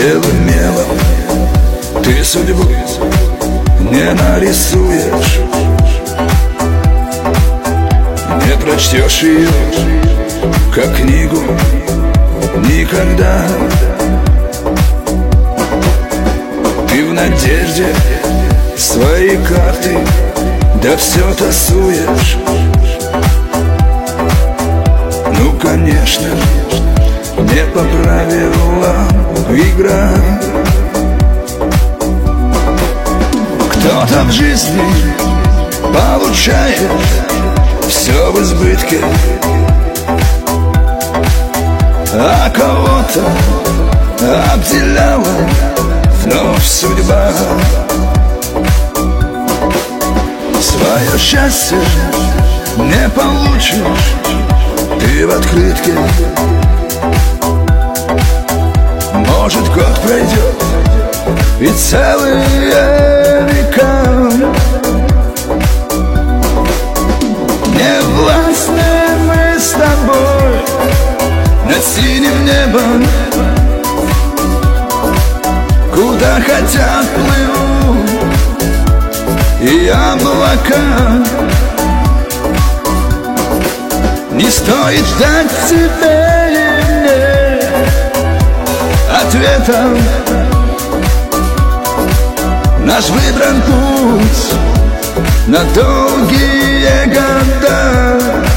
белым мелом ты судьбу не нарисуешь, не прочтешь ее, как книгу, никогда. Ты в надежде свои карты, да все тасуешь. Ну, конечно, не по правилам игра. Кто-то в жизни получает все в избытке, а кого-то обделяла вновь судьба. Свое счастье не получишь ты в открытке. Может, год пройдет и целые века. Не властны мы с тобой над синим небом, куда хотят плывут и облака. Не стоит ждать тебе и мне ответа. Наш выбран путь на долгие года.